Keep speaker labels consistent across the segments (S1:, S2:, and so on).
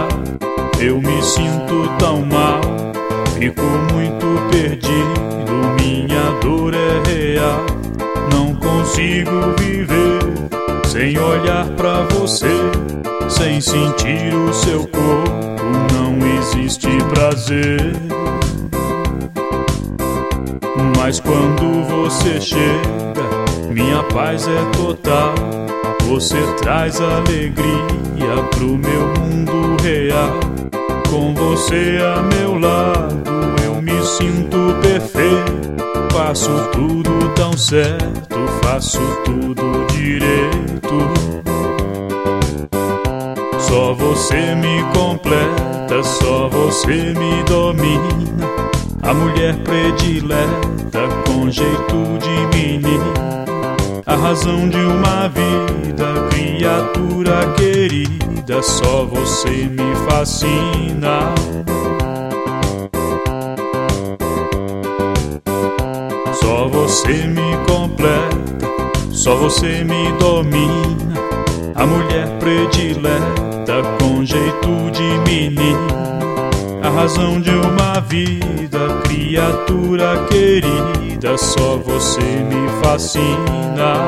S1: está, eu me sinto tão mal, fico muito perdido, minha dor é real. Não consigo viver sem olhar pra você, sem sentir o seu corpo, não existe prazer. Mas quando você chega, minha paz é total. Você traz alegria pro meu mundo real. Com você a meu lado, eu me sinto perfeito. Faço tudo tão certo, faço tudo direito. Só você me completa, só você me domina. A mulher predileta com jeito de menina. A razão de uma vida, criatura querida, só você me fascina. Só você me completa, só você me domina. A mulher predileta com jeito de menina. A razão de uma vida, criatura querida, só você me fascina.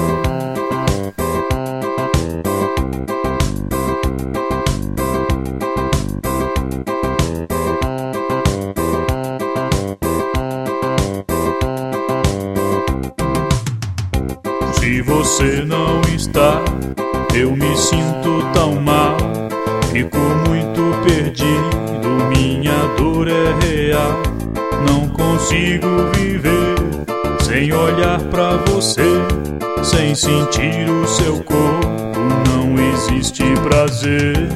S1: Se você não está, eu me sinto tão mal, fico muito perdido, minha dor é real. Não consigo viver sem olhar pra você, sem sentir o seu corpo, não existe prazer.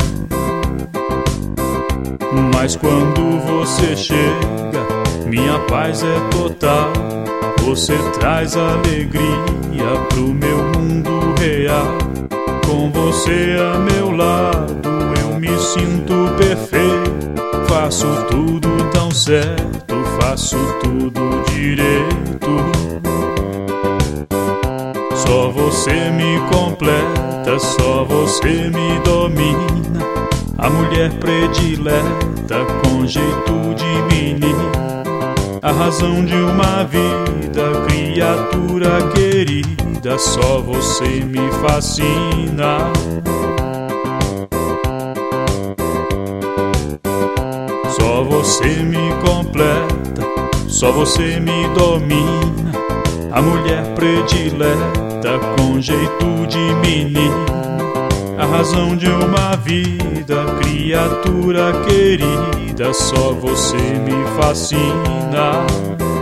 S1: Mas quando você chega, minha paz é total. Você traz alegria pro meu mundo real. Com você a meu lado, eu me sinto perfeito. Faço tudo tão certo, faço tudo direito. Só você me completa, só você me domina. A mulher predileta com jeito de menina. A razão de uma vida, criatura querida, só você me fascina. Só você me completa, só você me domina. A mulher predileta com jeito de menina. A razão de uma vida, criatura querida, só você me fascina.